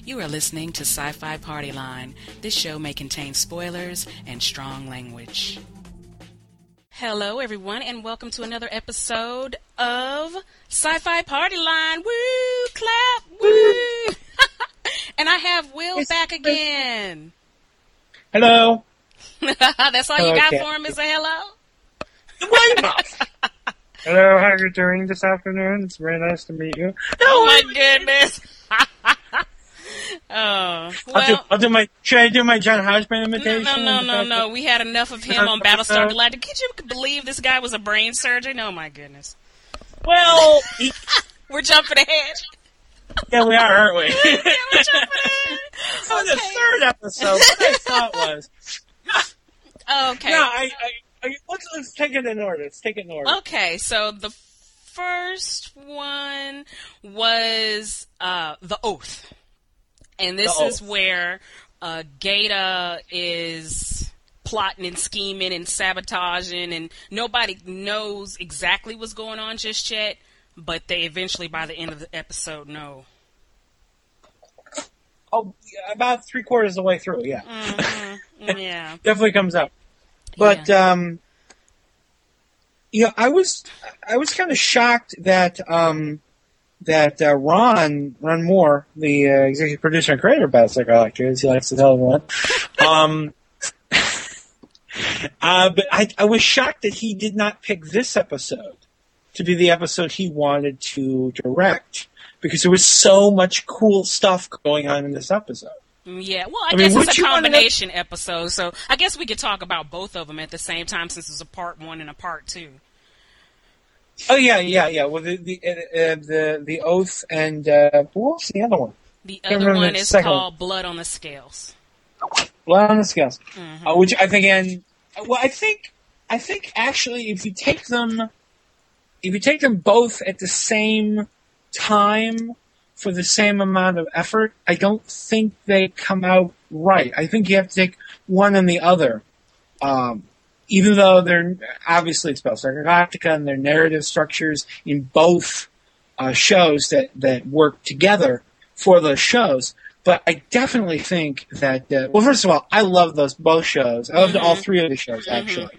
You are listening to Sci-Fi Party Line. This show may contain spoilers and strong language. Hello, everyone, and welcome to another episode of Sci-Fi Party Line. Woo! Clap! Woo! And I have Will back again. Hello. That's all you got for him is a hello? Hello, how are you doing this afternoon? It's very nice to meet you. Oh my goodness. Oh, well, I'll do my. Should I do my John Hodgman imitation? No. We had enough of him on Battlestar Galactica. Could you believe this guy was a brain surgeon? Oh my goodness. Well, we're jumping ahead. Yeah, we are, aren't we? Yeah, we're jumping ahead. On the third episode, what I thought was. Okay. No, let's take it in order. Okay, so the first one was The Oath. And this is where Gaeta is plotting and scheming and sabotaging, and nobody knows exactly what's going on just yet, but they eventually, by the end of the episode, know. Oh, about 3/4 of the way through, yeah. Mm-hmm. Yeah. Definitely comes up. But, I was kind of shocked that Ron Moore, the executive producer and creator of Battlestar Galactica, as he likes to tell everyone, but I was shocked that he did not pick this episode to be the episode he wanted to direct, because there was so much cool stuff going on in this episode. Yeah, well, I guess it's a combination episode, so I guess we could talk about both of them at the same time, since it's a part 1 and a part 2. Oh yeah. Well, the Oath and what was the other one? The other one is called Blood on the Scales. Blood on the Scales, mm-hmm. Which I think, I think actually, if you take them both at the same time for the same amount of effort, I don't think they come out right. I think you have to take one and the other. Even though they're obviously it's Battlestar Galactica and their narrative structures in both shows that work together for those shows, but I definitely think that well, first of all, I love both shows. I loved all three of the shows actually.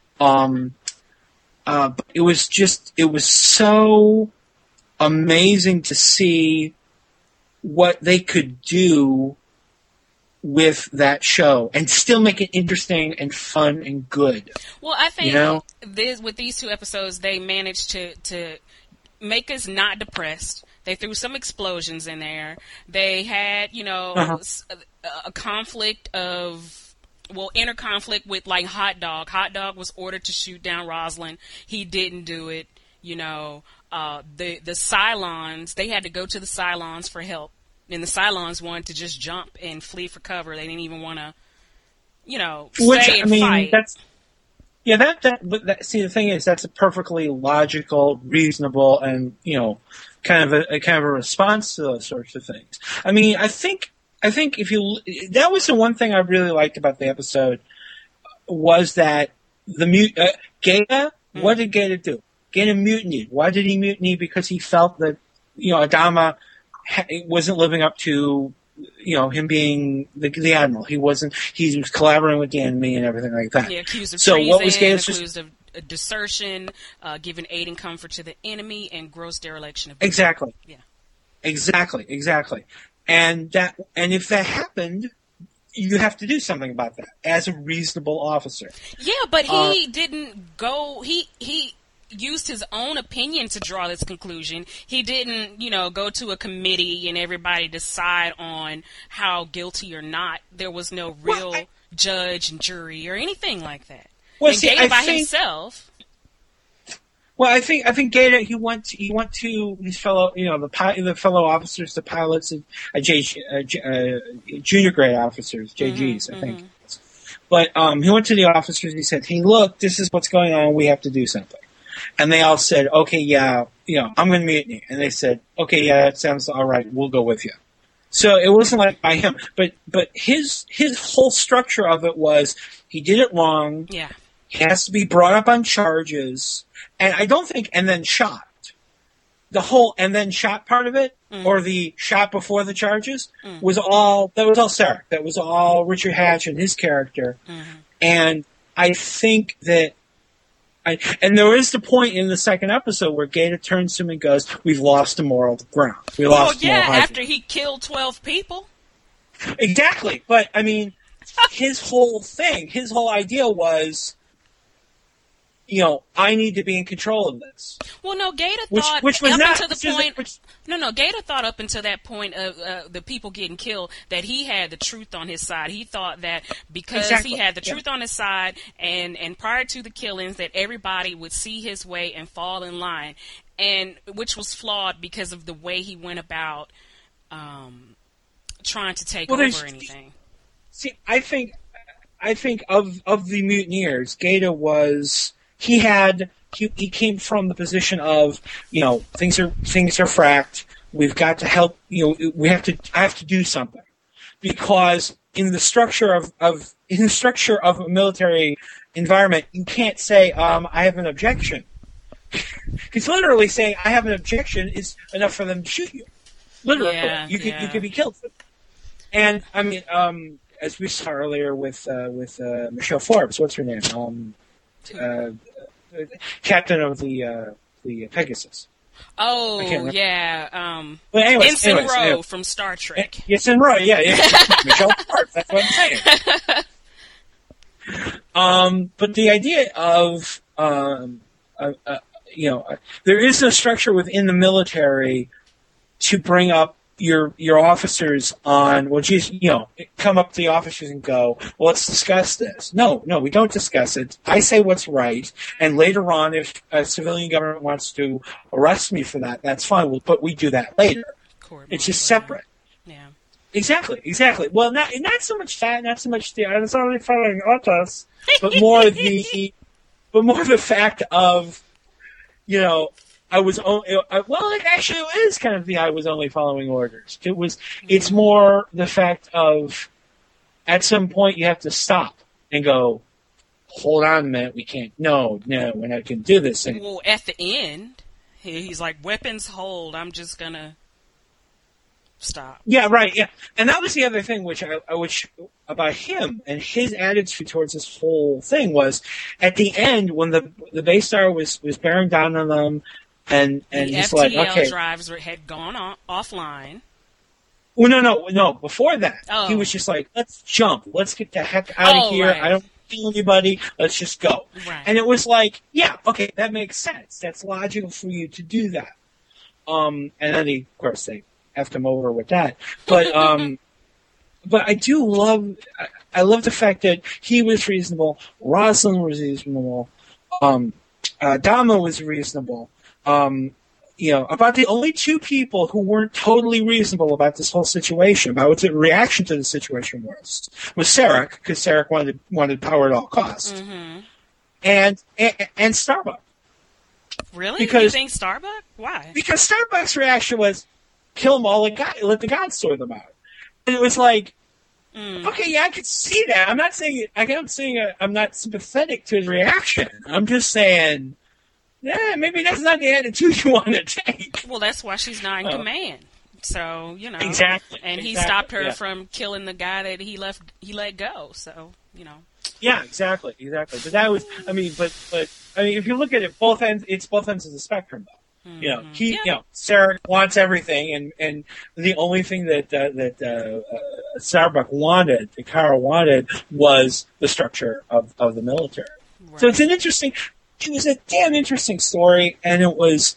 But it was so amazing to see what they could do with that show and still make it interesting and fun and good. Well, I think with these two episodes, they managed to make us not depressed. They threw some explosions in there. They had, a conflict inner conflict with like Hot Dog. Hot Dog was ordered to shoot down Roslin. He didn't do it. The Cylons, they had to go to the Cylons for help. And the Cylons wanted to just jump and flee for cover. They didn't even want to, stay and fight. See, the thing is, that's a perfectly logical, reasonable, and kind of a response to those sorts of things. I mean, I think that was the one thing I really liked about the episode was that Gaeta. What did Gaeta do? Gaeta mutinied. Why did he mutiny? Because he felt that Adama wasn't living up to, him being the admiral. He was collaborating with the enemy and everything like that. Yeah, accused of treason, accused of desertion, giving aid and comfort to the enemy, and gross dereliction of people. Exactly. Yeah. Exactly. And if that happened, you have to do something about that as a reasonable officer. Yeah, but he didn't go. He used his own opinion to draw this conclusion. He didn't, go to a committee and everybody decide on how guilty or not. There was no real judge and jury or anything like that. Well, and Gaeta by himself. Well, I think Gaeta he went to his fellow the fellow officers, the pilots, junior grade officers, JGs, I think. But he went to the officers and he said, "Hey, look, this is what's going on. We have to do something." And they all said, "Okay, yeah, I'm going to mutiny." And they said, "Okay, yeah, that sounds all right. We'll go with you." So it wasn't like by him, but his whole structure of it was he did it wrong. Yeah, he has to be brought up on charges, and I don't think, and then shot. the whole and then shot part of it, or the shot before the charges, was all Sarek. That was all Richard Hatch and his character. And I think that and there is the point in the second episode where Gaeta turns to him and goes, "We've lost the moral ground. We lost moral high ground." After he killed 12 people. Exactly. But I mean, his whole idea was, I need to be in control of this. Well, no, Gaeta thought Gaeta thought up until that point of the people getting killed that he had the truth on his side. He thought that because he had the truth on his side, and prior to the killings, that everybody would see his way and fall in line, and which was flawed because of the way he went about trying to take over anything. See, I think of the mutineers, Gaeta was. He came from the position of, things are fracked. We've got to help. I have to do something, because in the structure of a military environment, you can't say I have an objection. Because literally saying I have an objection is enough for them to shoot you. Literally, you could be killed. And I mean, as we saw earlier with Michelle Forbes, what's her name? Captain of the Pegasus. Oh, yeah. But Ensign Rowe from Star Trek. Ensign Rowe, yeah. Michelle Forbes, that's what I'm saying. But the idea of, there is no structure within the military to bring up your officers on, come up to the officers and go, well, let's discuss this. No, we don't discuss it. I say what's right, and later on, if a civilian government wants to arrest me for that, that's fine, but we do that later. It's just separate. Yeah. Exactly. Well, not so much that, not so much it's only following us, but more the fact of, it actually is kind of I was only following orders. It's more the fact of, at some point you have to stop and go, hold on a minute, we can't, no, we're not going to do this anymore. Well, at the end, he's like, weapons hold, I'm just going to stop. Yeah, right, yeah. And that was the other thing which about him and his attitude towards this whole thing was, at the end, when the Baystar was bearing down on them, and he's like, okay. The FTL drives had gone offline. Well, no. Before that, he was just like, let's jump. Let's get the heck out of here. Right. I don't kill anybody. Let's just go. Right. And it was like, yeah, okay, that makes sense. That's logical for you to do that. And then of course, they effed him over with that. But but I do love. I love the fact that he was reasonable. Rosalind was reasonable. Dama was reasonable. About the only two people who weren't totally reasonable about this whole situation, about what the reaction to the situation was Sarek, because Sarek wanted power at all costs, and Starbuck. Really? You think Starbuck? Why? Because Starbuck's reaction was, kill them all, let the gods sort them out. And it was like, okay, yeah, I could see that. I'm not saying I'm not sympathetic to his reaction. I'm just saying, yeah, maybe that's not the attitude you want to take. Well, that's why she's not in command. So, Exactly. And he stopped her from killing the guy that he let go. So, Yeah, exactly. But that was, but if you look at it, it's both ends of the spectrum, though. Sarek wants everything, and the only thing that Starbuck wanted, that Kara wanted, was the structure of the military. Right. So it was a damn interesting story, and it was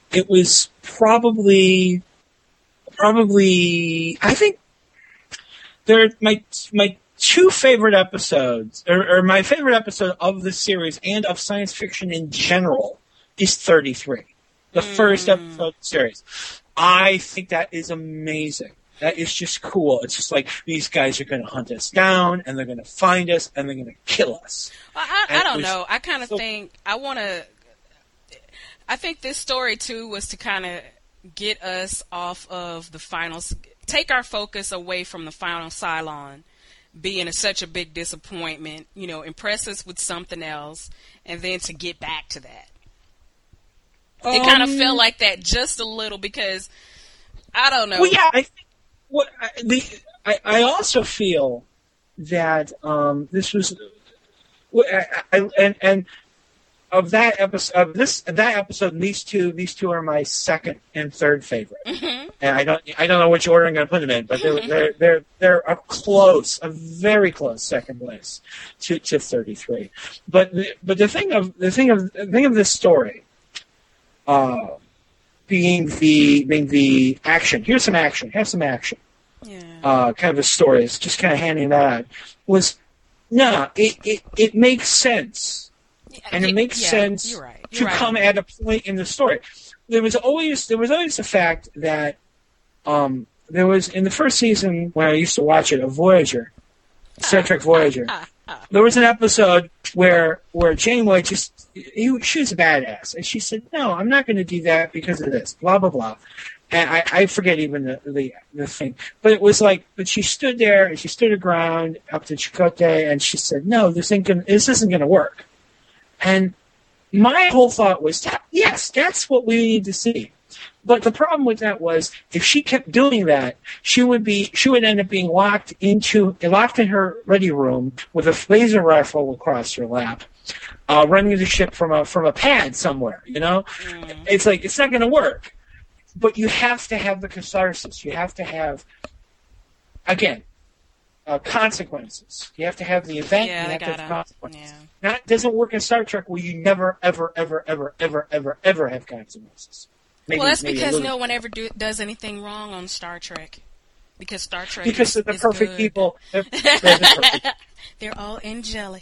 probably I think they're my two favorite episodes, or my favorite episode of the series and of science fiction in general is 33, the first episode of the series. I think that is amazing. That is just cool. It's just like, these guys are going to hunt us down, and they're going to find us, and they're going to kill us. Well, I don't know. I kind of think I think this story too was to kind of get us off of the finals, take our focus away from the final Cylon being such a big disappointment, impress us with something else, and then to get back to that. It kind of felt like that just a little because I don't know. Well, yeah, I think I also feel that this was and of that episode, and these two are my second and third favorite. Mm-hmm. And I don't know which order I'm going to put them in, but they're a very close second place to 33. But the thing of this story, being the action. Here's some action. Have some action. Yeah. Kind of a story. It's just kind of handing that out. It makes sense. And it makes sense to come at a point in the story. There was always the fact that there was, in the first season when I used to watch it, of Voyager, Star Trek Voyager, there was an episode where Janeway she was a badass, and she said, "No, I'm not going to do that because of this, blah blah blah." And I forget even the thing, but it was like, but she stood there and she stood her ground up to Chakotay, and she said, "No, this isn't going to work." And my whole thought was, yes, that's what we need to see. But the problem with that was, if she kept doing that, she would end up being locked in her ready room with a laser rifle across her lap, running the ship from a pad somewhere. You know, It's like, it's not going to work. But you have to have the catharsis. You have to have, again, consequences. You have to have the event. Yeah, you have to have consequences. Yeah. That doesn't work in Star Trek, where you never, ever, ever, ever, ever, ever, ever have consequences. Well, that's because no one ever does anything wrong on Star Trek. Because Star Trek because they're the perfect good. people. They're the perfect. They're all angelic.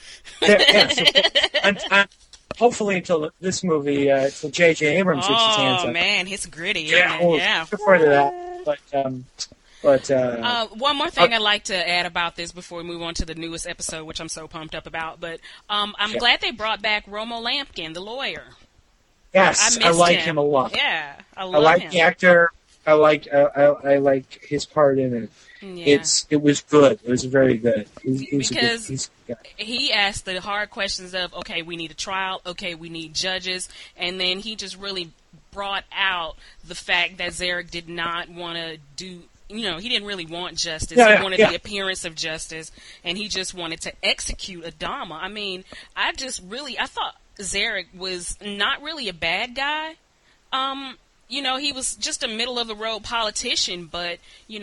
Hopefully until this movie, until J.J. Abrams gets his hands up. Oh, man, it's gritty. Yeah. Look forward to that. But one more thing I'd like to add about this before we move on to the newest episode, which I'm so pumped up about. But I'm glad they brought back Romo Lampkin, the lawyer. Yes, I like him a lot. Yeah, I like him. the actor. I like his part in it. Yeah. It was good. It was very good. Because he asked the hard questions of, okay, we need a trial. Okay, we need judges, and then he just really brought out the fact that Zarek did not want to do. He didn't really want justice. He wanted the appearance of justice, and he just wanted to execute Adama. I mean, I thought Zarek was not really a bad guy. He was just a middle-of-the-road politician, but,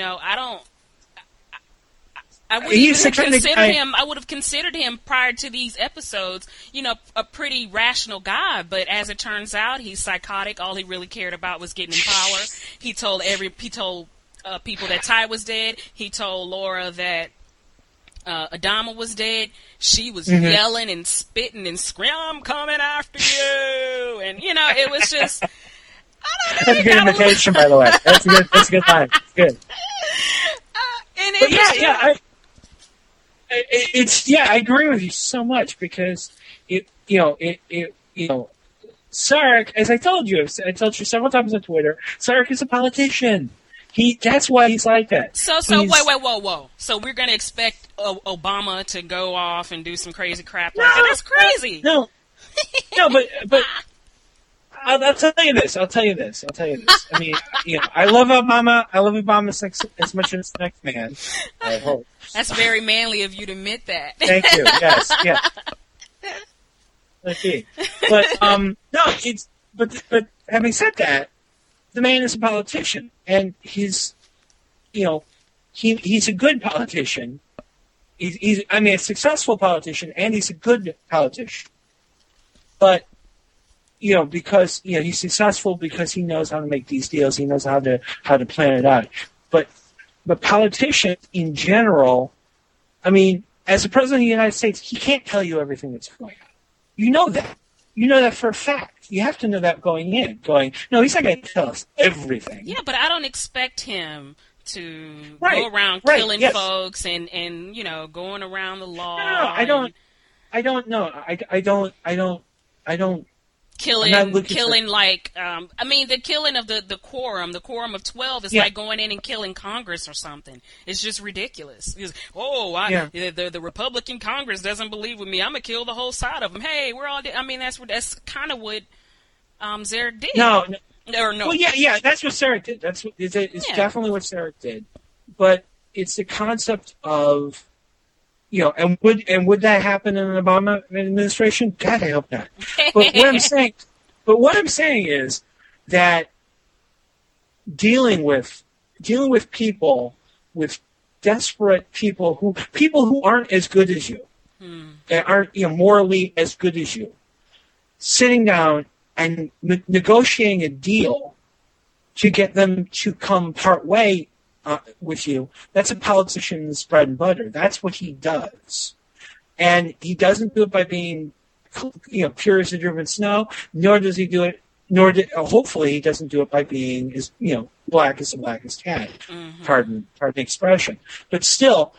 I would have considered him prior to these episodes, a pretty rational guy. But as it turns out, he's psychotic. All he really cared about was getting in power. He told people that Ty was dead. He told Laura that Adama was dead. She was yelling and spitting and screaming, "I'm coming after you!" And it was just, I don't know. That's a good imitation, by the way. That's a good line. It's good. I agree with you so much because Sarek, as I told you several times on Twitter, Sarek is a politician. That's why he's like that. So wait, whoa. So we're gonna expect Obama to go off and do some crazy crap like that? That's crazy. No, but I'll tell you this. I mean, I love Obama. I love Obama as much as the next man. I hope. That's very manly of you to admit that. Thank you. Yes. Yeah. Okay. But having said that, the man is a politician, and he's a good politician. He's a successful politician, and he's a good politician. But because he's successful because he knows how to make these deals, he knows how to plan it out. But politicians in general, as the president of the United States, he can't tell you everything that's going on. You know that. You know that for a fact. You have to know that going in. No, he's not going to tell us everything. Yeah, but I don't expect him to go around killing folks and going around the law. No, I don't know. I don't. Killing like the killing of the quorum of 12 is like going in and killing Congress or something. It's just ridiculous. The Republican Congress doesn't believe with me. I'm gonna kill the whole side of them. Hey, we're all. That's kind of what Zarek did. No. Or no. Well, yeah, that's what Zarek did. It's definitely what Zarek did. But it's the concept of, and would that happen in an Obama administration? God, I hope not. But what I'm saying is that dealing with people, with desperate people who aren't as good as you, that aren't morally as good as you, sitting down and negotiating a deal to get them to come part way with you, that's a politician's bread and butter. That's what he does. And he doesn't do it by being pure as the driven snow, nor does he do it, hopefully he doesn't do it by being as black as the blackest cat. Mm-hmm. Pardon the expression. But still,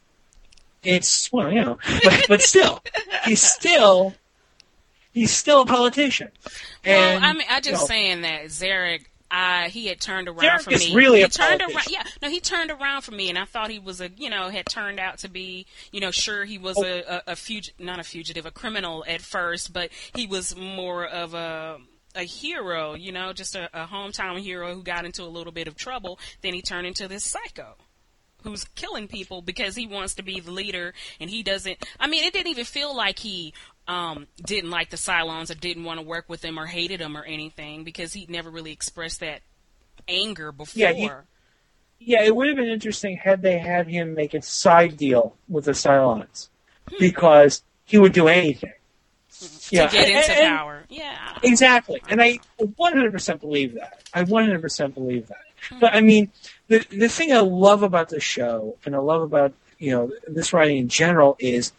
it's, but still, he's still a politician. And, well, I mean, I'm just saying that Zarek, he had turned around Zarek for me. Is really he a turned politician. around. He turned around for me, and I thought he was had turned out to be, sure he was not a fugitive, a criminal at first, but he was more of a hero, just a hometown hero who got into a little bit of trouble. Then he turned into this psycho who's killing people because he wants to be the leader, and he doesn't. I mean, it didn't even feel like he didn't like the Cylons or didn't want to work with them or hated them or anything, because he never really expressed that anger before. Yeah, it would have been interesting had they had him make a side deal with the Cylons, because he would do anything to get into power. Yeah, exactly. And I 100% believe that. But I mean, the thing I love about the show, and I love about this writing in general, is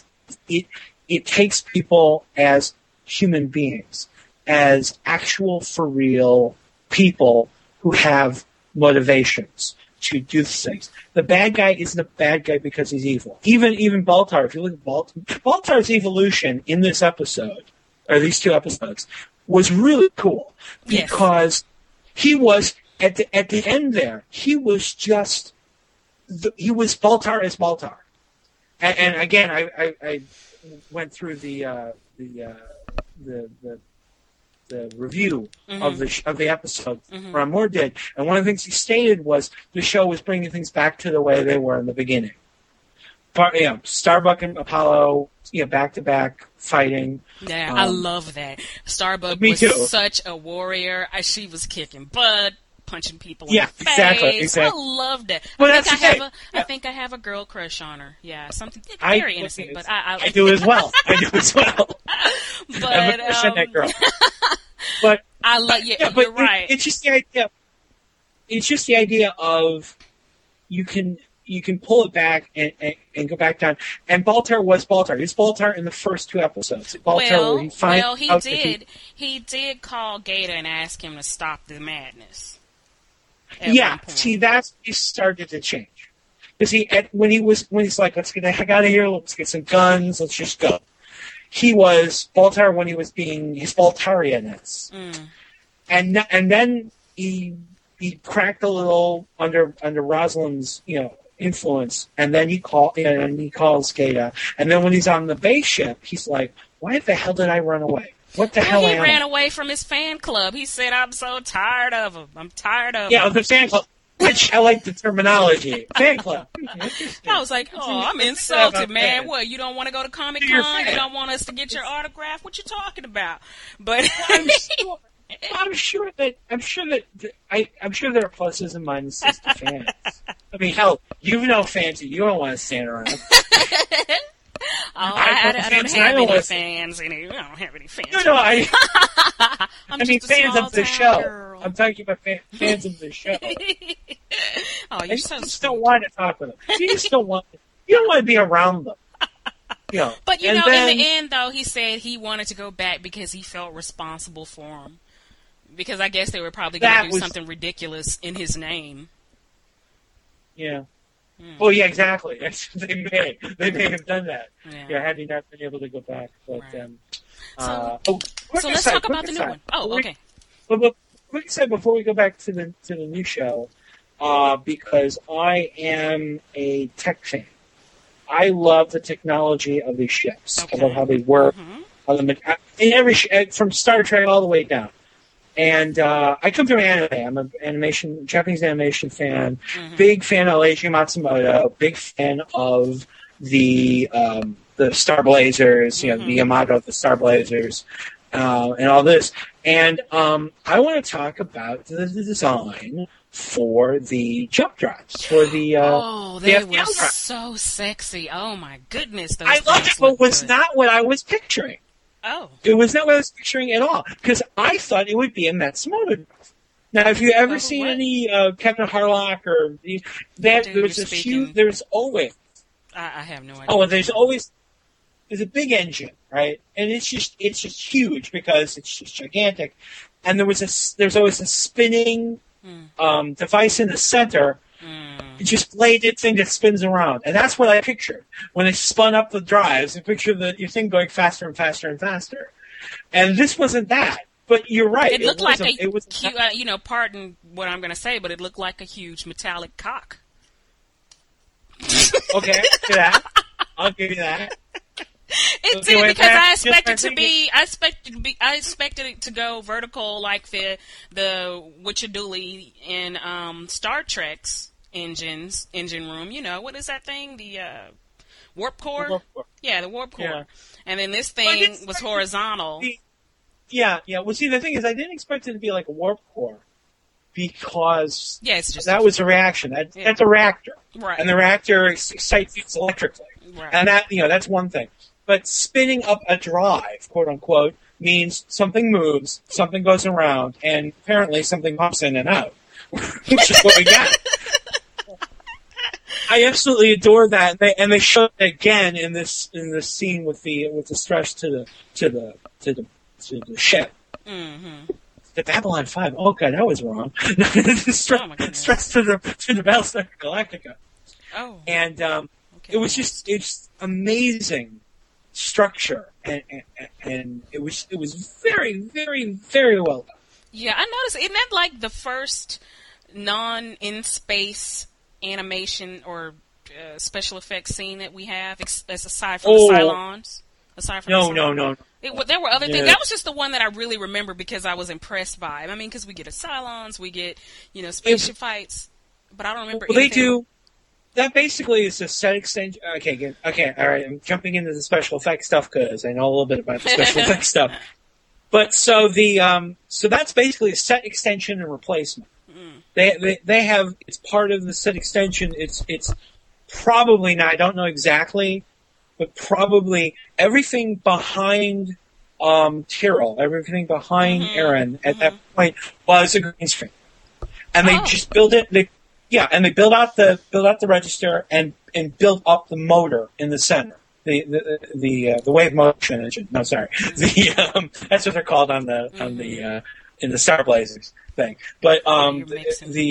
it takes people as human beings, as actual, for real people who have motivations to do things. The bad guy isn't a bad guy because he's evil. Even Baltar, if you look at Baltar's evolution in this episode, or these two episodes, was really cool. Because he was, at the end there, he was just, he was Baltar as Baltar. And again, I went through the review of the episode. Ron Moore did, and one of the things he stated was the show was bringing things back to the way they were in the beginning. Starbuck and Apollo, back to back fighting. Yeah, I love that. Starbuck was such a warrior. She was kicking butt, punching people in the face. Exactly. I loved it. I think I have a girl crush on her. Yeah, something very innocent, but I do as well. But I'm a crush on that girl. But I love you're right. It's just the idea. It's just the idea of you can pull it back and go back down. And Baltar was Baltar. He was Baltar in the first two episodes. He did call Gaeta and ask him to stop the madness. Yeah, see, that's when he started to change. Because when he's like, let's get the heck out of here, let's get some guns, let's just go. He was Baltar when he was being his Baltarianness. And then he cracked a little under Rosalind's, influence, and then he calls Gaeta. And then when he's on the base ship, he's like, why the hell did I run away? What the hell? He ran away from his fan club. He said, I'm so tired of him. I'm tired of him. Yeah, the fan club. Which I like the terminology. Fan club. I was like, I'm insulted, man. What, you don't want to go to Comic-Con? You don't want us to get your autograph? What you talking about? But I'm sure there are pluses and minuses to fans. I mean, hell, fans that you don't want to stand around. I don't have any fans. I don't have any fans. No, I mean fans of the show. Girl. I'm talking about fans of the show. You're so sweet. You just don't want to talk with them. You just don't want. You don't want to be around them. But in the end, though, he said he wanted to go back because he felt responsible for them. Because I guess they were probably going to do something ridiculous in his name. Yeah. Well, yeah, exactly. They may have done that. Yeah, had he not been able to go back. But right. So let's talk about the new one. Oh, okay. But quick aside before we go back to the new show, because I am a tech fan. I love the technology of these ships. I love how they work. in every from Star Trek all the way down. And I come from anime. I'm an Japanese animation fan. Mm-hmm. Big fan of Eiji Matsumoto. Big fan of the Star Blazers. You know, the Yamato, the Star Blazers, and all this. And I want to talk about the design for the jump drives. For the they were so sexy. Oh my goodness! I loved it, but it was not what I was picturing. Oh. It was not what I was picturing at all, because I thought it would be a Matsumoto. Now, if you ever seen any Kevin Harlock or there's always. I have no idea. Oh, well, there's a big engine, right? And it's just huge because it's just gigantic. And there's always a spinning device in the center. It's just bladed thing that spins around, and that's what I pictured when they spun up the drives. I pictured your thing going faster and faster and faster, and this wasn't that. But you're right. It looked like pardon what I'm going to say, but it looked like a huge metallic cock. Okay, I'll give you that. It did, because I expected it to go vertical like the Witchaduli in Star Trek's engine room. You know, what is that thing? The warp core? Yeah, the warp core. Yeah. And then this thing was horizontal. Yeah. Well, see, the thing is, I didn't expect it to be like a warp core because that was a reaction. That's a reactor. Right. And the reactor excites things electrically. Right. And that's one thing. But spinning up a drive, quote unquote, means something moves, something goes around, and apparently something pops in and out. Which is what we got. I absolutely adore that, and they showed it again in this scene with the stress to the ship. Mm-hmm. The Babylon 5. Oh god, that was wrong. Stress to the Battlestar Galactica. Oh. And it's amazing structure, and it was very, very, very well done. Yeah, I noticed. Isn't that like the first non-in-space animation or special effects scene that we have, aside from the Cylons? No. There were other things. That was just the one that I really remember because I was impressed by. I mean, because we get Cylons, we get spaceship fights, but I don't remember. Well, anything. They do. That basically is a set extension. Okay, all right. I'm jumping into the special effects stuff because I know a little bit about the special effects stuff. But so that's basically a set extension and replacement. They have, it's part of the set extension. It's probably, now I don't know exactly, but probably everything behind Tyrell, everything behind Aaron at that point was a green screen, and they just built it. And they built out the register and built up the motor in the center. The wave motion engine. No, sorry. That's what they're called on the in the Star Blazers thing. But the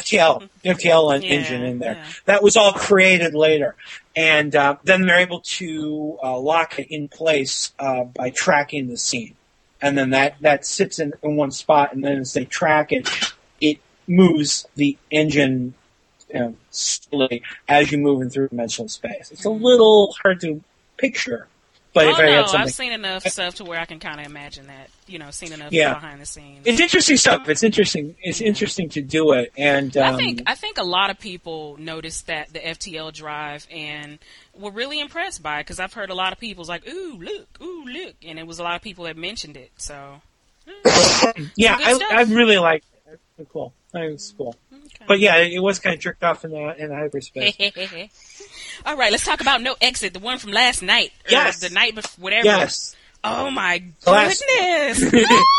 FTL engine in there. Yeah. That was all created later. And then they're able to lock it in place by tracking the scene. And then that sits in one spot, and then as they track it, it moves the engine slowly as you're moving through dimensional space. It's a little hard to picture. But if I had something, I've seen enough stuff to where I can kind of imagine that. Seen enough behind the scenes. It's interesting stuff. It's interesting. It's interesting to do it. And I think a lot of people noticed that the FTL drive and were really impressed by it, because I've heard a lot of people was like, ooh, look, and it was a lot of people that mentioned it. So yeah, I really liked it. It's cool. I think it's cool. Okay. But yeah, it was kind of jerked off in hyperspace. All right, let's talk about No Exit, the one from last night. Yes. The night before, whatever. Yes. Oh my goodness.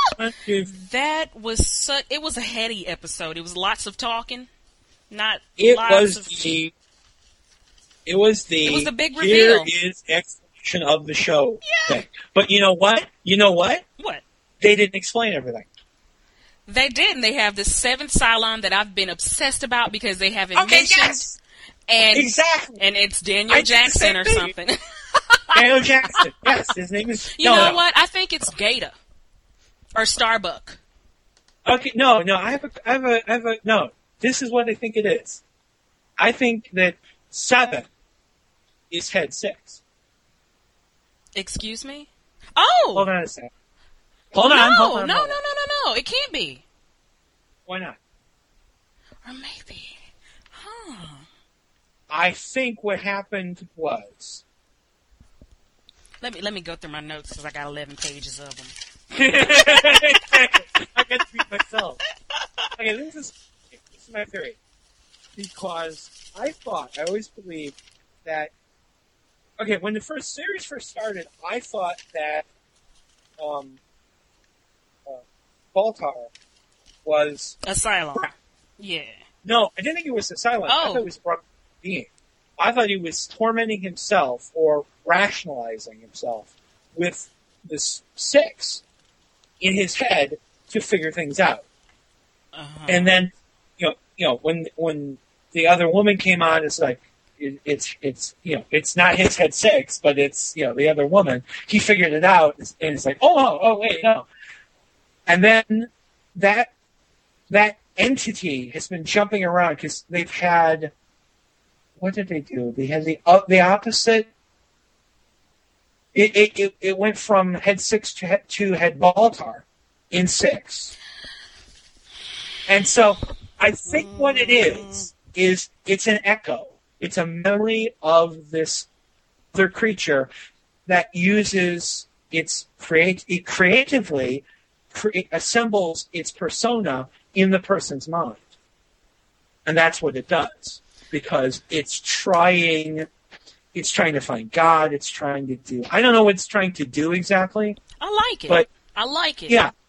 That was it was a heady episode. It was lots of talking. It was the big reveal. Here is explanation of the show thing. But you know what? What? They didn't explain everything. They didn't. They have the 7th Cylon that I've been obsessed about because they haven't mentioned. Yes. And, exactly. And it's Daniel Jackson or something. Daniel Jackson. Yes, his name is... You know what? I think it's Gata. Or Starbuck. Okay, no. I have a... No, this is what I think it is. I think that 7 is Head 6. Excuse me? Oh! Hold on a second. Hold on. No. It can't be. Why not? Or maybe. Huh. I think what happened was... Let me go through my notes because I got 11 pages of them. I got to read myself. Okay, this is my theory. Because I always believed that... Okay, when the series first started, I thought that Baltar was... Asylum. Yeah. No, I didn't think he was Asylum. Oh. I thought he was a being. I thought he was tormenting himself or rationalizing himself with this 6 in his head to figure things out. Uh-huh. And then, you know, when the other woman came on, it's like it's not his head 6, but it's the other woman. He figured it out, and it's like, oh wait, no. And then that entity has been jumping around because they've had. What did they do? They had the opposite. It went from head 6 to head Baltar in 6. And so I think what it is it's an echo. It's a memory of this other creature that uses it creatively assembles its persona in the person's mind. And that's what it does. Because it's trying to find God, it's trying to do... I don't know what it's trying to do exactly. I like it. But, I like it. Yeah.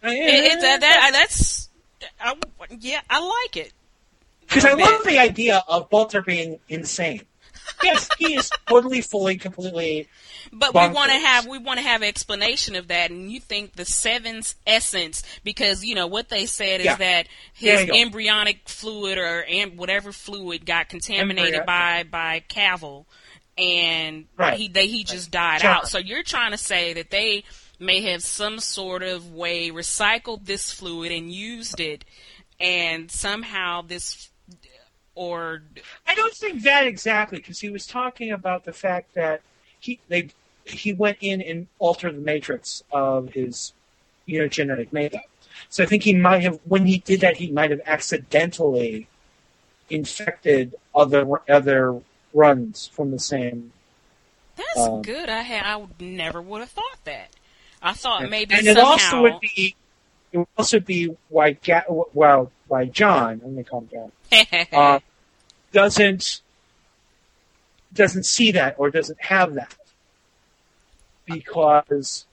I like it. Because I love the idea of Baltar being insane. Yes, he is totally, fully, completely. But bonkers. we want to have explanation of that, and you think the 7's essence, because what they said is that his embryonic fluid or whatever fluid got contaminated by Cavill, and he just died out. So you're trying to say that they may have some sort of way recycled this fluid and used it, and somehow this. Or I don't think that exactly, because he was talking about the fact that he went in and altered the matrix of his genetic makeup. So I think he might have, when he did that, he might have accidentally infected other runs from the same. That's good. I never would have thought that. I thought maybe and somehow. It would also be why John, I'm going to call him John, doesn't see that or doesn't have that because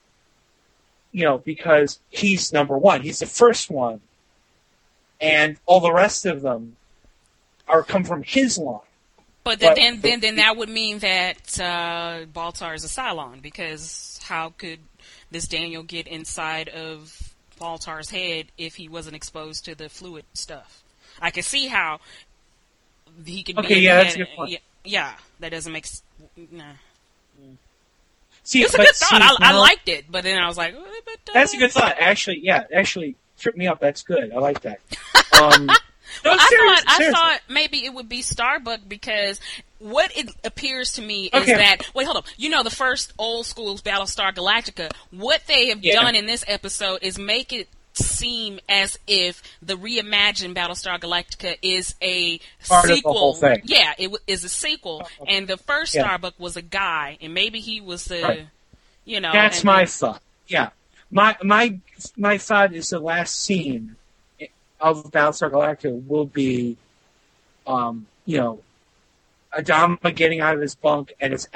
he's number one, he's the first one, and all the rest of them come from his line. But then that would mean that Baltar is a Cylon, because how could this Daniel get inside of Baltar's head if he wasn't exposed to the fluid stuff? I can see how he could be. Okay, yeah, that's a good point. Yeah, that doesn't make. Nah. See, it's a good thought. I liked it, but then I was like, that's a good thought. Actually, tripped me up. That's good. I like that. I thought maybe it would be Starbuck, because what it appears to me is that... Wait, hold on. The first old school Battlestar Galactica, what they have done in this episode is make it seem as if the reimagined Battlestar Galactica is a part sequel. Of the whole thing. Yeah, it is a sequel, and the first Starbuck was a guy, and maybe he was the... That's my thought. Yeah. My thought is the last scene of Battlestar Galactica will be, Adama getting out of his bunk, and it's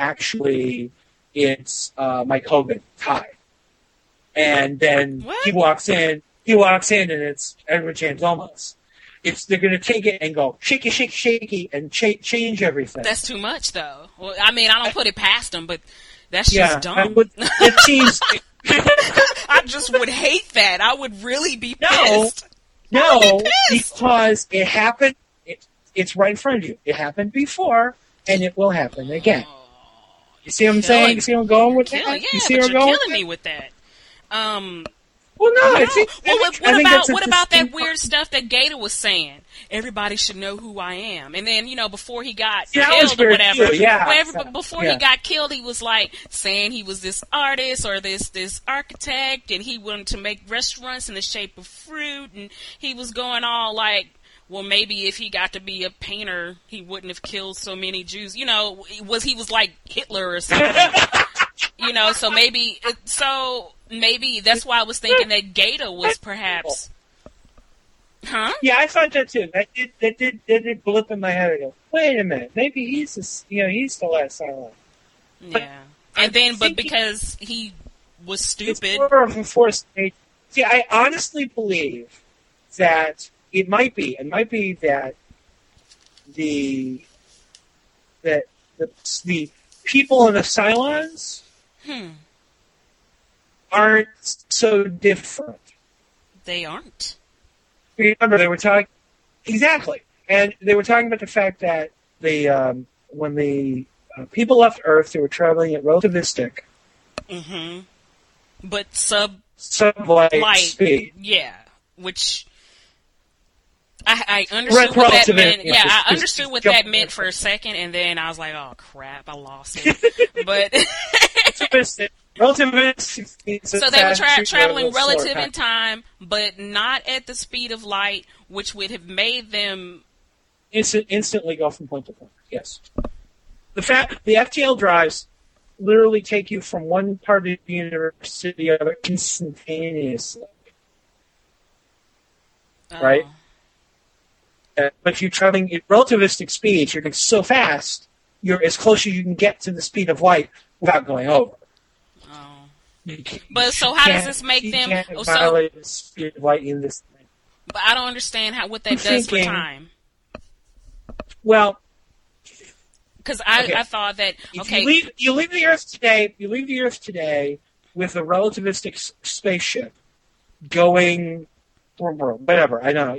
Mike Hogan, Ty. And then he walks in, and it's Edward James Olmos. They're going to take it and go shaky, shaky, shaky, and change everything. That's too much, though. Well, I mean, I don't put it past them, but that's just dumb. It seems... I just would hate that. I would really be pissed. No, because it happened. It's right in front of you. It happened before, and it will happen again. You see what I'm saying? You see where I'm going with that? Yeah, you see where I'm going? You're killing me with that. Well, no, I think. Well, what about that point. weird stuff that Gator was saying? Everybody should know who I am. And then, before he got killed or whatever, he got killed, he was like saying he was this artist or this architect, and he wanted to make restaurants in the shape of fruit, and he was going all like, well, maybe if he got to be a painter, he wouldn't have killed so many Jews. He was like Hitler or something. So maybe that's why I was thinking that Gator was perhaps. Huh? Yeah, I thought that too. That did blip in my head. I go, wait a minute, maybe he's the last Cylon. Yeah, but because he was stupid. It's more of a forced nature. See, I honestly believe that it might be that the people in the Cylons aren't so different. They aren't. Remember, they were talking exactly, and they were talking about the fact that when the people left Earth, they were traveling at relativistic, but sublight speed. Yeah, which I understood what that meant. Yeah, I understood what that meant for a second, and then I was like, "Oh crap, I lost it." But relativistic. So they were traveling relative in time, but not at the speed of light, which would have made them instantly go from point to point. Yes, the FTL drives literally take you from one part of the universe to the other instantaneously. Right. But if you're traveling at relativistic speeds, you're going so fast, you're as close as you can get to the speed of light without going over. But so how does this make them? The speed of light in this thing. But I don't understand what that does for time. Well, because I thought that you leave the Earth today. You leave the Earth today with a relativistic spaceship going. Or whatever, I don't know.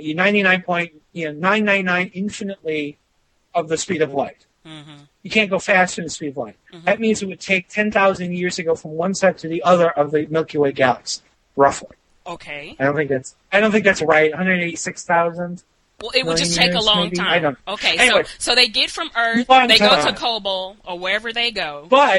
999 infinitely of the speed of light. You can't go faster than the speed of light. That means it would take 10,000 years to go from one side to the other of the Milky Way galaxy, roughly. Okay. I don't think that's right. 186,000. Well, it would just take a long time. I don't know. Okay, anyway, so they get from Earth, they go to Kobol or wherever they go. But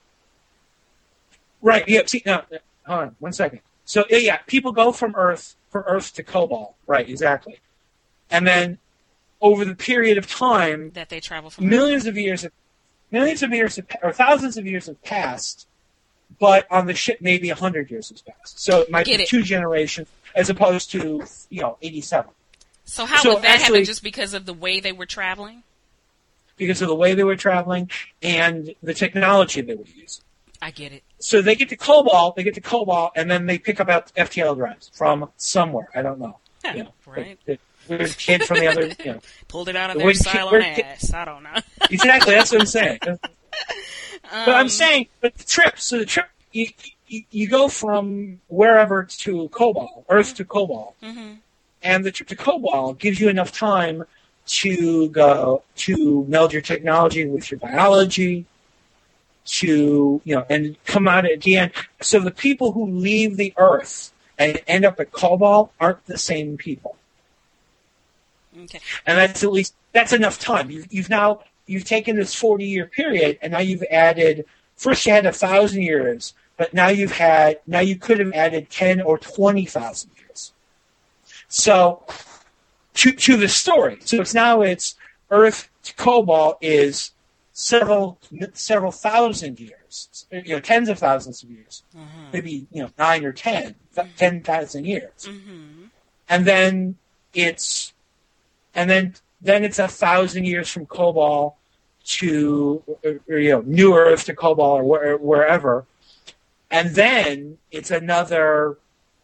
right, yeah. See, no, hold on, 1 second. So yeah, people go from Earth to Kobol, right? Exactly, and then over the period of time that they travel from millions of years or thousands of years have passed, but on the ship maybe 100 years has passed. So it might be 2 generations as opposed to 87. So how would that happen? Just because of the way they were traveling? Because of the way they were traveling and the technology they were using. I get it. So they get to Kobol, and then they pick up FTL drives from somewhere. I don't know. Right. The kid from the other, pulled it out of their silent ass. I don't know. Exactly, that's what I'm saying. But I'm saying, the trip, you go from wherever to Kobol, Earth to Kobol, and the trip to Kobol gives you enough time to go to meld your technology with your biology, to and come out at the end. So the people who leave the Earth and end up at Kobol aren't the same people. Okay. And that's enough time. You've taken this 40-year period, and now you've added. First, you had 1,000 years, but now you could have added 10 or 20,000 years. So to the story. So it's Earth to Kobol is several thousand years, tens of thousands of years, maybe 9 or 10,000 years, and then it's 1,000 years from Kobol to New Earth to Kobol or wherever, and then it's another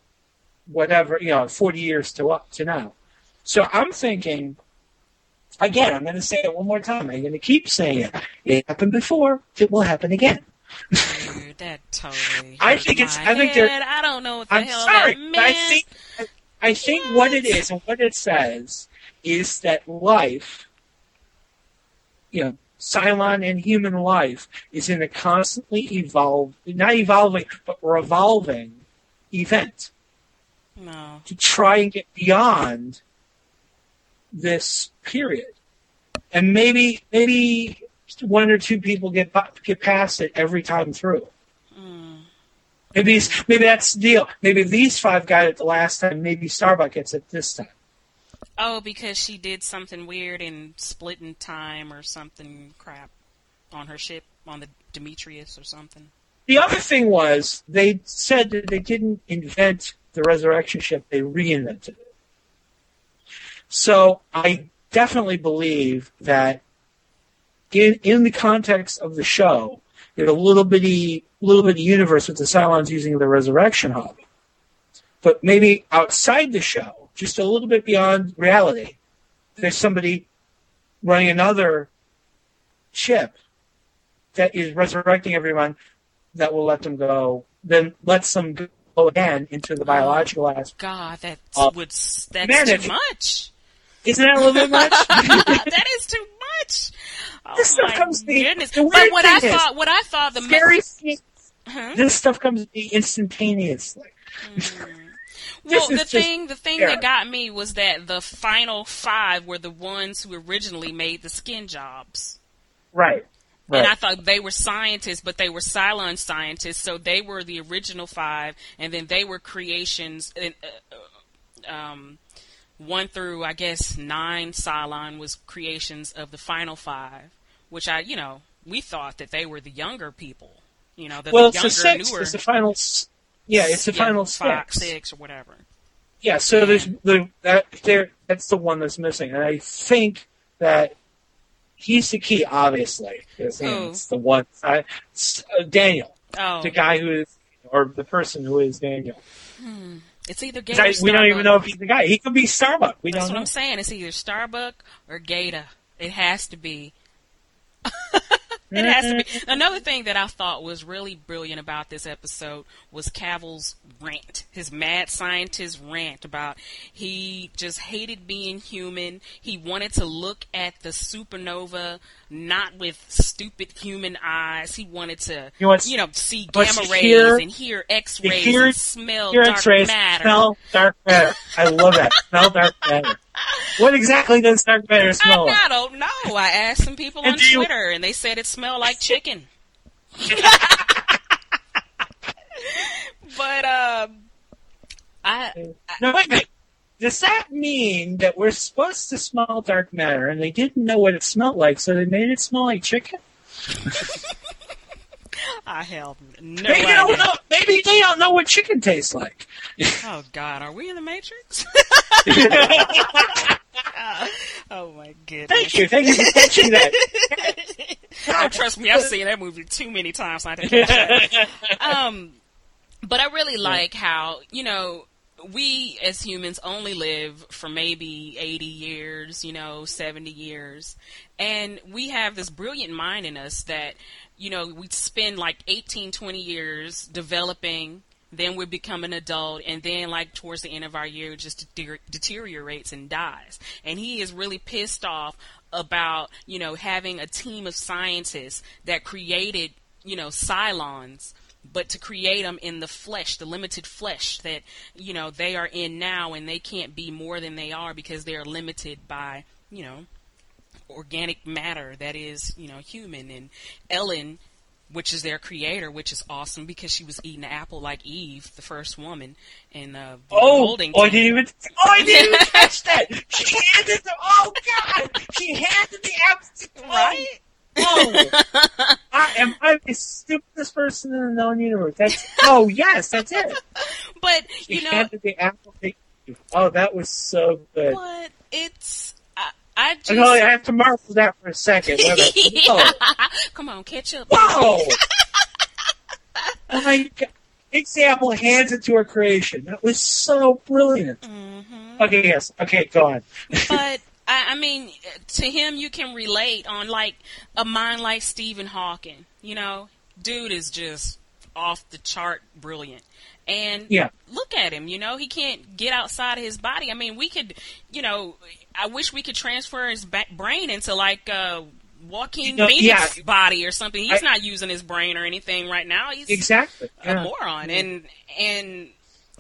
40 years to now. So I'm thinking. Again, I'm going to say it one more time. I'm going to keep saying it. It happened before. It will happen again. Dude, that totally. I think I don't know what the hell that meant. I think what it is and what it says is that life, Cylon and human life, is in a constantly revolving event. No. to try and get beyond this period. And maybe one or two people get past it every time through. Maybe that's the deal. Maybe these 5 got it the last time. Maybe Starbuck gets it this time. Oh, because she did something weird in split in time or something crap on her ship, on the Demetrius or something. The other thing was, they said that they didn't invent the resurrection ship, they reinvented it. So I definitely believe that in the context of the show, there's a little bitty universe with the Cylons using the resurrection hub. But maybe outside the show, just a little bit beyond reality, there's somebody running another ship that is resurrecting everyone that will let them go, then lets them go again into the biological aspect. God, that's too much. Isn't that a little bit much? That is too much. Oh, this stuff comes to me. Goodness. But what I thought the scary thing, this stuff comes to me instantaneously. Well, the thing that got me was that the final 5 were the ones who originally made the skin jobs. Right. And I thought they were scientists, but they were Cylon scientists, so they were the original 5, and then they were creations. 1 through, I guess, 9 Cylon was creations of the final 5, which we thought that they were the younger people. The it's younger, the 6. newer. It's the final. Yeah, it's the final 6 or whatever. Yeah, so there's that's the one that's missing, and I think that he's the key, obviously. It's the one. Daniel, the guy who is, or the person who is Daniel. It's either Gator or Starbuck. We don't even know if he's the guy. He could be Starbuck. That's what I'm saying. It's either Starbuck or Gator. It has to be. It has to be. Another thing that I thought was really brilliant about this episode was Cavill's rant. His mad scientist rant about he just hated being human. He wanted to look at the supernova not with stupid human eyes. He wanted to, see gamma rays and hear X-rays and smell dark matter. Smell dark matter. I love that. Smell dark matter. What exactly does dark matter smell like? I don't know. I asked some people on Twitter, and they said it smelled like chicken. But no, wait a minute. Does that mean that we're supposed to smell dark matter, and they didn't know what it smelled like, so they made it smell like chicken? I held no idea. Maybe they don't know what chicken tastes like. Oh, God. Are we in the Matrix? Oh, my goodness. Thank you for catching that. Oh, trust me, I've seen that movie too many times. I didn't catch that. But I really like how, we as humans only live for maybe 80 years, 70 years. And we have this brilliant mind in us that, we spend like 18, 20 years developing, then we become an adult, and then like towards the end of our year, it just deteriorates and dies. And he is really pissed off about, having a team of scientists that created, Cylons, but to create them in the flesh, the limited flesh that, they are in now, and they can't be more than they are because they are limited by, organic matter that is, human. And Ellen, which is their creator, which is awesome because she was eating an apple like Eve, the first woman in the holding I didn't even catch that. She handed the apple to right? I'm the stupidest person in the known universe. Yes, that's it. But she handed the apple to Eve. Oh, that was so good. But it's I have to marvel that for a second. Come on, catch up. Whoa! Oh my God. Takes the apple, hands it to her creation. That was so brilliant. Mm-hmm. Okay, yes. Okay, go on. But, I mean, to him you can relate on, like, a mind like Stephen Hawking. Dude is just off the chart brilliant. And look at him, he can't get outside of his body. I mean, we could, I wish we could transfer his brain into like Joaquin Phoenix's body or something. He's not using his brain or anything right now. He's exactly a moron. And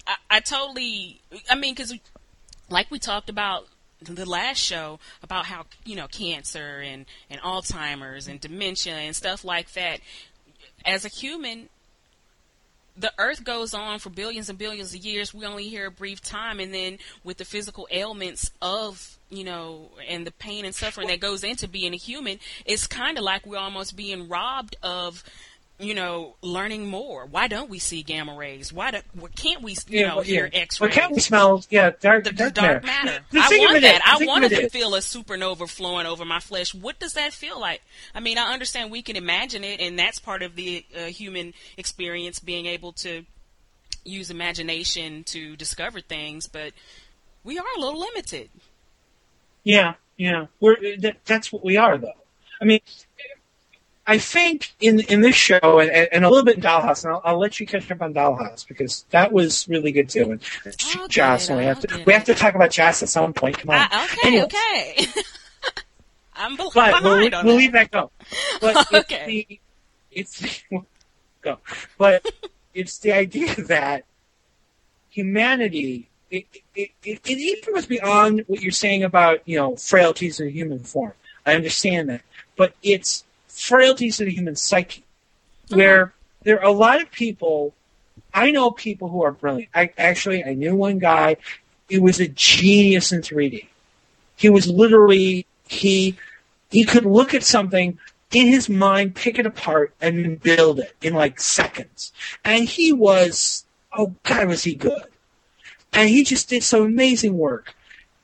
I totally. I mean, because like we talked about the last show about how cancer and Alzheimer's and dementia and stuff like that. As a human, the earth goes on for billions and billions of years. We only hear a brief time, and then with the physical ailments of and the pain and suffering that goes into being a human, it's kind of like we're almost being robbed of learning more. Why don't we see gamma rays? Why can't we hear X-rays? Why can't we smell dark matter? I want that. I want to feel a supernova flowing over my flesh. What does that feel like? I mean, I understand we can imagine it, and that's part of the human experience, being able to use imagination to discover things, but we are a little limited. Yeah. That's what we are, though. I mean, I think in this show and a little bit in Dollhouse, and I'll let you catch up on Dollhouse because that was really good too. And Joss, we have to talk about Joss at some point. Come on. Okay. I'm behind on we'll leave that go. But okay. Go. But it's the idea that humanity. It even goes beyond what you're saying about frailties of the human form. I understand that, but it's frailties of the human psyche, where there are a lot of people. I know people who are brilliant. I knew one guy. He was a genius in 3D. He was literally he could look at something in his mind, pick it apart, and then build it in like seconds. And he was, oh God, was he good? And he just did some amazing work.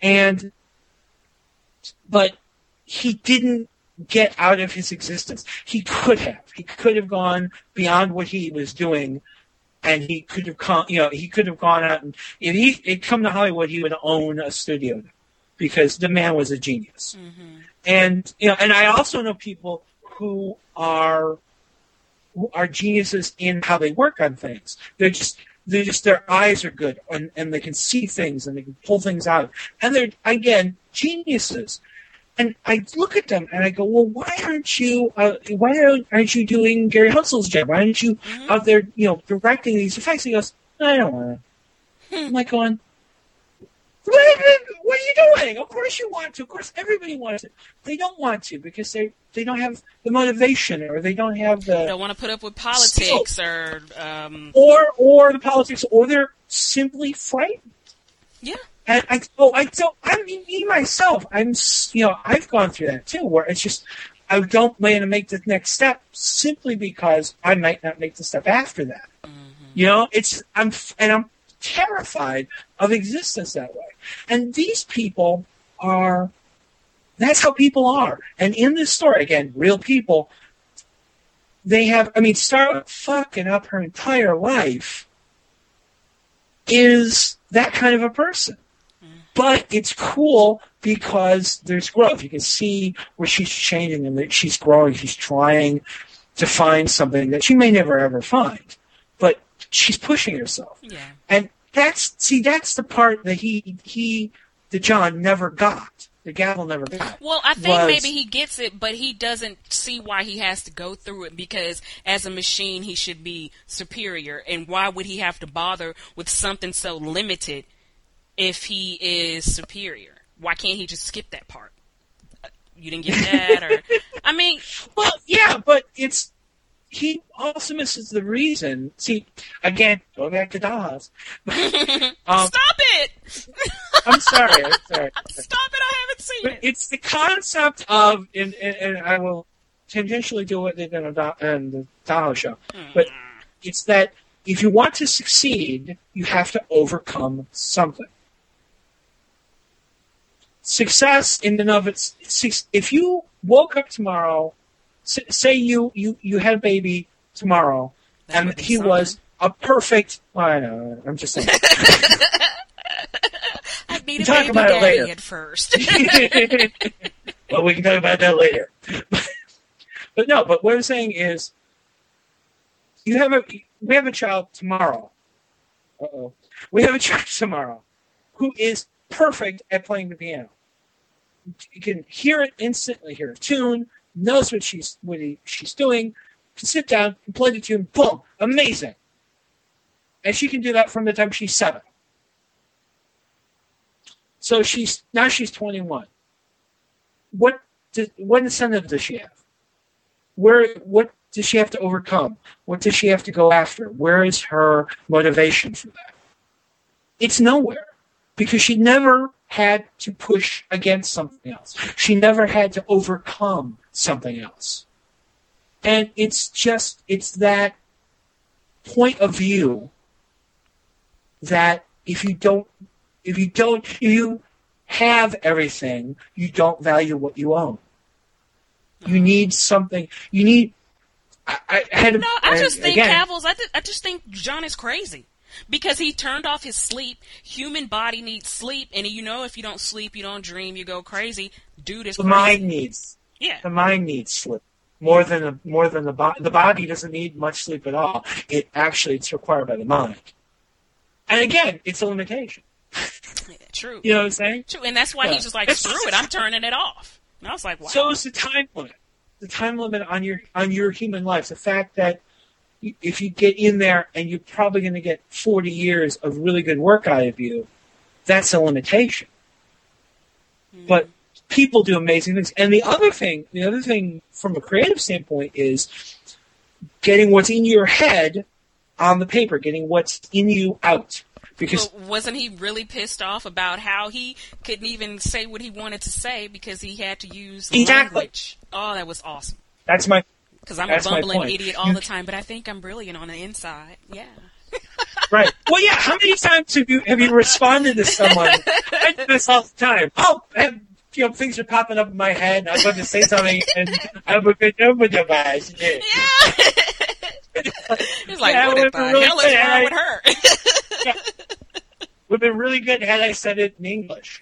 But he didn't get out of his existence. He could have. He could have gone beyond what he was doing, and he could have gone out and if he'd come to Hollywood, he would own a studio because the man was a genius. Mm-hmm. And and I also know people who are geniuses in how they work on things. They're just their eyes are good and they can see things and they can pull things out. And they're, again, geniuses. And I look at them and I go, well, why aren't you doing Gary Hutzel's job? Why aren't you out there, directing these effects? He goes, I don't want to. I'm like going, what are you doing? Of course you want to. Of course everybody wants to. They don't want to because they don't have the motivation or they don't have the. They don't want to put up with politics skill. Or the politics, or they're simply frightened. Yeah. And me myself, I've gone through that too, where it's just, I don't want to make the next step simply because I might not make the step after that. Mm-hmm. I'm terrified of existence that way. And these people that's how people are. And in this story, again, real people, Starla fucking up her entire life is that kind of a person. But it's cool because there's growth. You can see where she's changing and that she's growing. She's trying to find something that she may never ever find. But she's pushing herself. Yeah. And that's the part that that John never got. The Gavel never got. Well, I think maybe he gets it, but he doesn't see why he has to go through it because as a machine he should be superior. And why would he have to bother with something so limited if he is superior? Why can't he just skip that part? You didn't get that? Or I mean... Well, yeah, but he also misses the reason. See, again, going back to Dollhouse. Stop it! I'm sorry. Stop it, I haven't seen it. It's the concept of, and I will tangentially do it in the Dollhouse show, but it's that if you want to succeed, you have to overcome something. Success in and of its, if you woke up tomorrow, say you had a baby tomorrow, and he was a perfect. Well, I know. I'm just saying. I need a baby daddy at first. Well, we can talk about that later. But what I'm saying is, we have a child tomorrow. We have a child tomorrow who is perfect at playing the piano. You can hear it instantly, hear a tune, knows what she's doing, can sit down and play the tune, boom, amazing. And she can do that from the time she's 7. So she's 21. What incentive does she have? What does she have to overcome? What does she have to go after? Where is her motivation for that? It's nowhere. Because she never had to push against something else. She never had to overcome something else. And it's that point of view that if you have everything, you don't value what you own. You need something. You need. I just think Cavill's. I just think John is crazy. Because he turned off his sleep. Human body needs sleep, and if you don't sleep, you don't dream, you go crazy. Dude is crazy. The mind needs sleep more than the body. The body doesn't need much sleep at all. It's required by the mind. And again, it's a limitation. Yeah, true. You know what I'm saying? True, and that's why he's just like, screw it, I'm turning it off. And I was like, wow. So is the time limit. The time limit on your human life. The fact that if you get in there and you're probably going to get 40 years of really good work out of you, that's a limitation. Mm-hmm. But people do amazing things. And the other thing from a creative standpoint is getting what's in your head on the paper, getting what's in you out. Because wasn't he really pissed off about how he couldn't even say what he wanted to say because he had to use language? Oh, that was awesome. Because I'm a bumbling idiot all the time, but I think I'm brilliant on the inside. Yeah. Right. Well, yeah. How many times have you responded to someone? I do this all the time. Oh, things are popping up in my head, and I'm going to say something, and I'm a good device. Yeah. It's like, what the hell is wrong with her? Yeah. Would have been really good had I said it in English.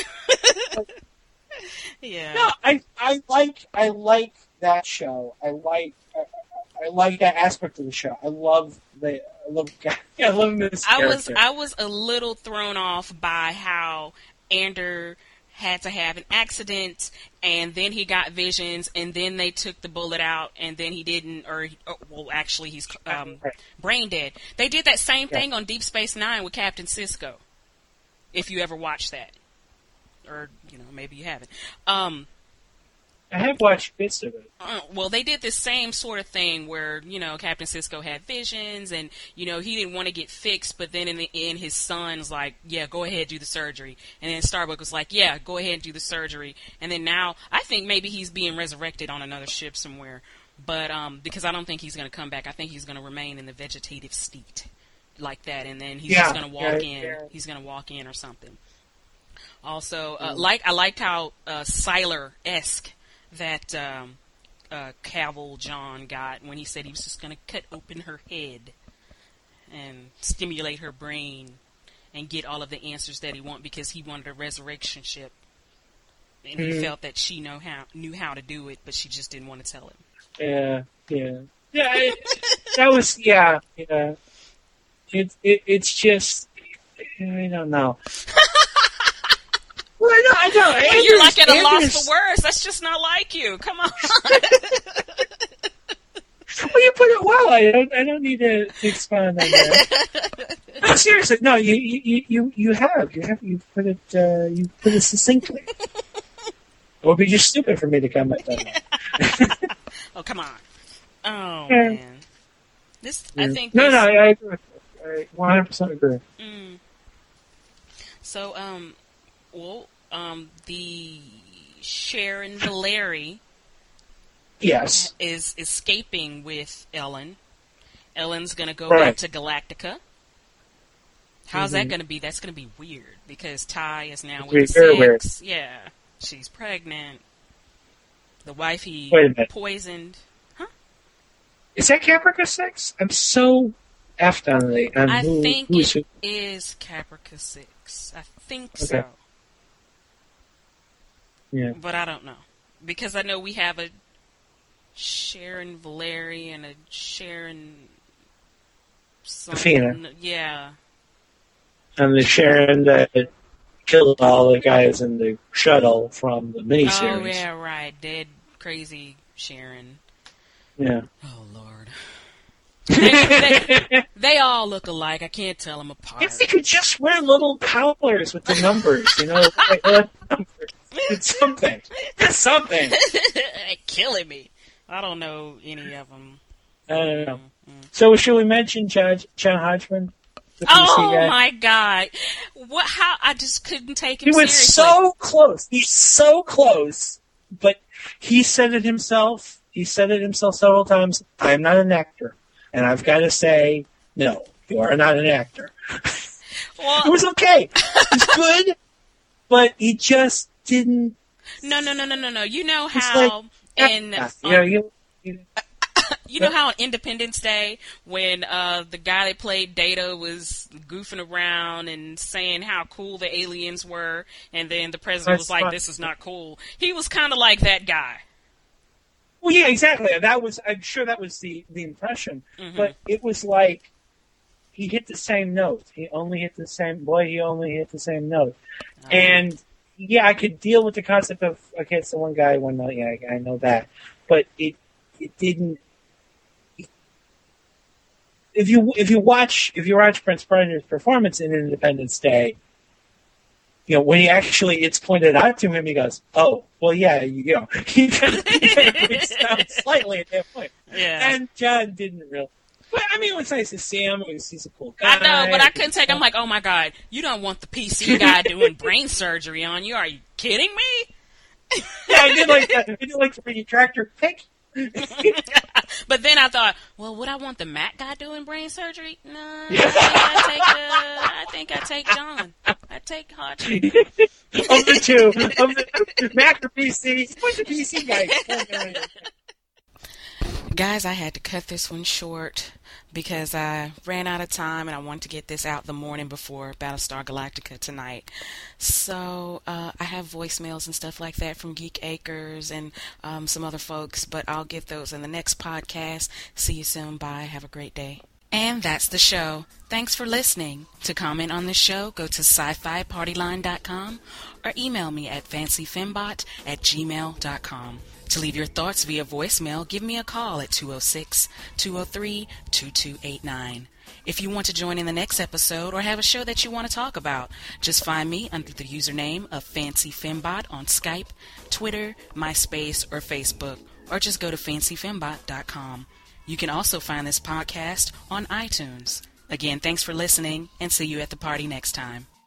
Yeah. No, I like that show. I like that aspect of the show. I love this character. I was a little thrown off by how Ander had to have an accident, and then he got visions, and then they took the bullet out, and then he didn't, actually he's brain dead. They did that same thing on Deep Space Nine with Captain Sisko. If you ever watched that, or maybe you haven't. I have watched bits of it. Well, they did this same sort of thing where, Captain Sisko had visions and, he didn't want to get fixed, but then in the end his son's like, yeah, go ahead, do the surgery. And then Starbuck was like, yeah, go ahead and do the surgery. And then now, I think maybe he's being resurrected on another ship somewhere. But, because I don't think he's going to come back. I think he's going to remain in the vegetative state like that. And then he's just going to walk in. Yeah. He's going to walk in or something. Also, I liked how, Sylar-esque that Cavill John got when he said he was just going to cut open her head and stimulate her brain and get all of the answers that he wanted because he wanted a resurrection ship. And he felt that she knew how to do it, but she just didn't want to tell him. Yeah. That was, yeah. It's just, I don't know. Well, I know. Well, you're like at a loss for words. That's just not like you. Come on. Well, you put it well. I don't need to expand on that. No, seriously, no. You put it succinctly. It would be just stupid for me to comment on that. Oh, come on. Oh man. I think. No, I agree. I 100% agree. So, the Sharon Valerii is escaping with Ellen. Ellen's going to go back to Galactica. How's that going to be? That's going to be weird because Ty is now with Six. Yeah, she's pregnant. The wife he poisoned. Huh? Is that Caprica 6? I'm so effed on the. I think it is Caprica 6. I think so. Yeah. But I don't know. Because I know we have a Sharon Valerii and a Sharon Athena. Yeah. And the Sharon that killed all the guys in the shuttle from the miniseries. Oh, yeah, right. Dead, crazy Sharon. Yeah. Oh, Lord. They all look alike. I can't tell them apart. If they could just wear little collars with the numbers, It's something. It's something. They're killing me. I don't know any of them. I don't know. So should we mention John Hodgman? Oh my God! How I just couldn't take him seriously. He was so close. He's so close, but he said it himself. He said it himself several times. I am not an actor, and I've got to say, no, you are not an actor. Well, it was okay. It's good, but he just didn't. No. You know how you know how on Independence Day, when the guy that played Data was goofing around and saying how cool the aliens were, and then the president was like, "This is not cool." He was kind of like that guy. Well, yeah, exactly. I'm sure that was the impression, but it was like he hit the same note. He only hit the same note, and yeah, I could deal with the concept of okay, it's the one guy, one note. Yeah, I know that, but it didn't. If you watch Prince Predator's performance in Independence Day, when it's pointed out to him, he goes, "Oh, well, yeah, he kind of freaks out slightly at that point." Yeah. And John didn't really. But I mean, it was nice to see him. He's a cool guy. I know, but I couldn't take him. I'm like, oh my God, you don't want the PC guy doing brain surgery on you? Are you kidding me? Yeah, I did like that. I did like the Pretty Tractor pick. But then I thought, well, would I want the Mac guy doing brain surgery? No, I think I take John. I take Hodgman. Of the two, Mac or PC? What's the PC guy? Guys, I had to cut this one short because I ran out of time and I wanted to get this out the morning before Battlestar Galactica tonight. So I have voicemails and stuff like that from Geek Acres and some other folks, but I'll get those in the next podcast. See you soon. Bye. Have a great day. And that's the show. Thanks for listening. To comment on the show, go to sci-fipartyline.com or email me at fancyfembot@gmail.com. To leave your thoughts via voicemail, give me a call at 206-203-2289. If you want to join in the next episode or have a show that you want to talk about, just find me under the username of Fancy Fembot on Skype, Twitter, MySpace, or Facebook, or just go to fancyfembot.com. You can also find this podcast on iTunes. Again, thanks for listening, and see you at the party next time.